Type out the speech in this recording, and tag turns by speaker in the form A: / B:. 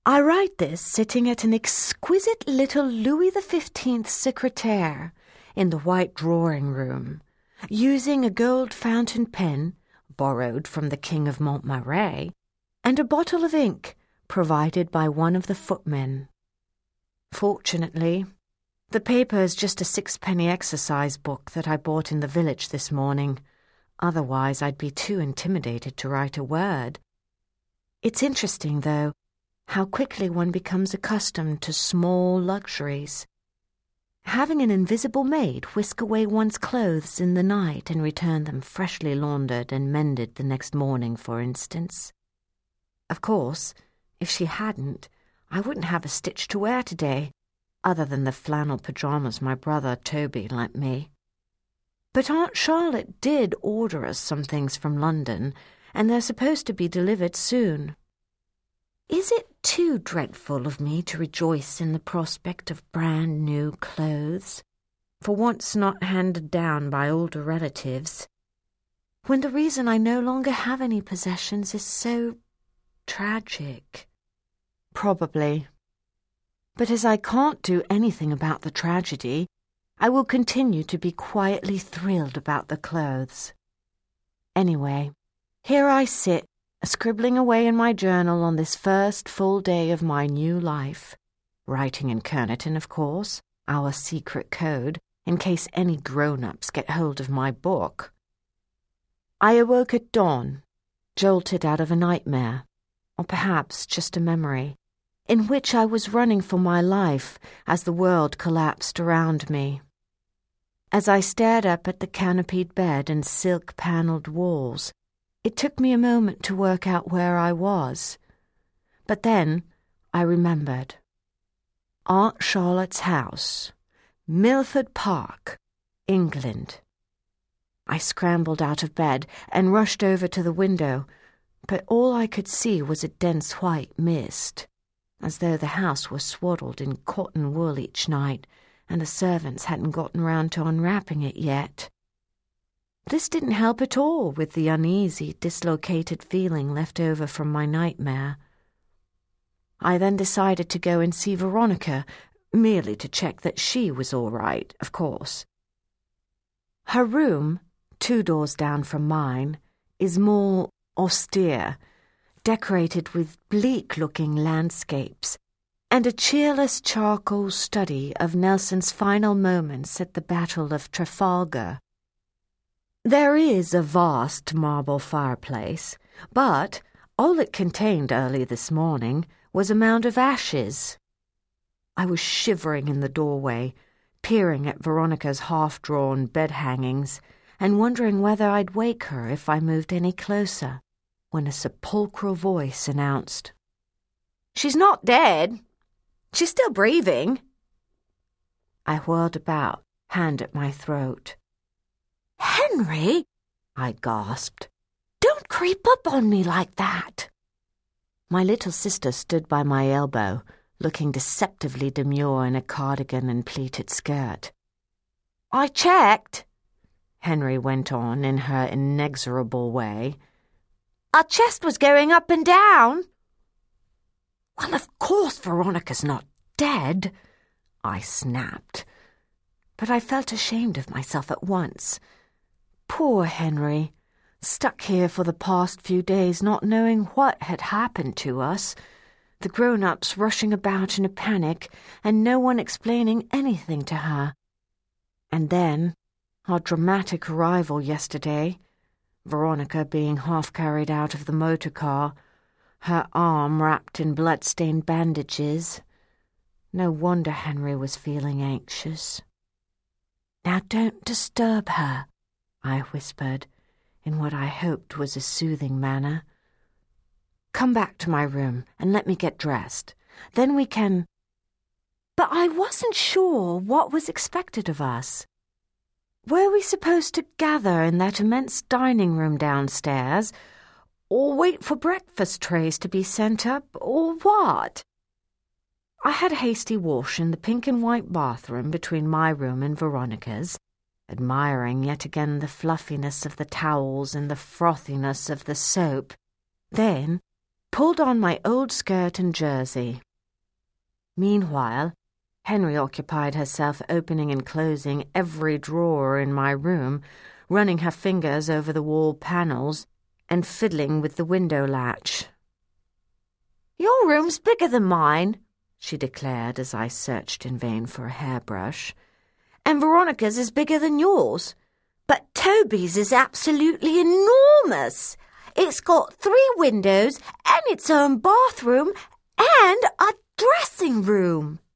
A: I write this sitting at an exquisite little Louis XV secretaire in the white drawing-room, using a gold fountain pen, borrowed from the King of Montmarais, and a bottle of ink, provided by one of the footmen. Fortunately, the paper is just a 6-penny exercise book that I bought in the village this morning. Otherwise, I'd be too intimidated to write a word. It's interesting, though, how quickly one becomes accustomed to small luxuries. Having an invisible maid whisk away one's clothes in the night and return them freshly laundered and mended the next morning, for instance. Of course, if she hadn't, I wouldn't have a stitch to wear today, other than the flannel pyjamas my brother Toby lent me. But Aunt Charlotte did order us some things from London, and they're supposed to be delivered soon. Is it too dreadful of me to rejoice in the prospect of brand new clothes, for once not handed down by older relatives, when the reason I no longer have any possessions is so tragic? Probably. But as I can't do anything about the tragedy, I will continue to be quietly thrilled about the clothes. Anyway, here I sit, scribbling away in my journal on this first full day of my new life, writing in Kernerton, of course, our secret code, in case any grown-ups get hold of my book. I awoke at dawn, jolted out of a nightmare, or perhaps just a memory, in which I was running for my life as the world collapsed around me. As I stared up at the canopied bed and silk-panelled walls, it took me a moment to work out where I was. But then I remembered. Aunt Charlotte's house, Milford Park, England. I scrambled out of bed and rushed over to the window, but all I could see was a dense white mist, as though the house was swaddled in cotton wool each night and the servants hadn't gotten round to unwrapping it yet. This didn't help at all with the uneasy, dislocated feeling left over from my nightmare. I then decided to go and see Veronica, merely to check that she was all right, of course. Her room, 2 doors down from mine, is more austere, decorated with bleak-looking landscapes, and a cheerless charcoal study of Nelson's final moments at the Battle of Trafalgar. There is a vast marble fireplace, but all it contained early this morning was a mound of ashes. I was shivering in the doorway, peering at Veronica's half-drawn bed hangings and wondering whether I'd wake her if I moved any closer, when a sepulchral voice announced, "She's not dead. She's still breathing." I whirled about, hand at my throat. "Henry," I gasped, "don't creep up on me like that." My little sister stood by my elbow, looking deceptively demure in a cardigan and pleated skirt. "I checked," Henry went on in her inexorable way. "Our chest was going up and down." "Well, of course Veronica's not dead," I snapped. But I felt ashamed of myself at once. Poor Henry, stuck here for the past few days not knowing what had happened to us, the grown-ups rushing about in a panic and no one explaining anything to her. And then our dramatic arrival yesterday, Veronica being half carried out of the motor car, her arm wrapped in blood-stained bandages. No wonder Henry was feeling anxious. "Now don't disturb her," I whispered, in what I hoped was a soothing manner. "Come back to my room and let me get dressed. Then we can—" But I wasn't sure what was expected of us. Were we supposed to gather in that immense dining room downstairs, or wait for breakfast trays to be sent up, or what? I had a hasty wash in the pink and white bathroom between my room and Veronica's, admiring yet again the fluffiness of the towels and the frothiness of the soap. Then pulled on my old skirt and jersey. Meanwhile, Henry occupied herself opening and closing every drawer in my room, running her fingers over the wall panels and fiddling with the window latch. "Your room's bigger than mine," she declared as I searched in vain for a hairbrush, "and Veronica's is bigger than yours. But Toby's is absolutely enormous. It's got 3 windows and its own bathroom and a dressing room."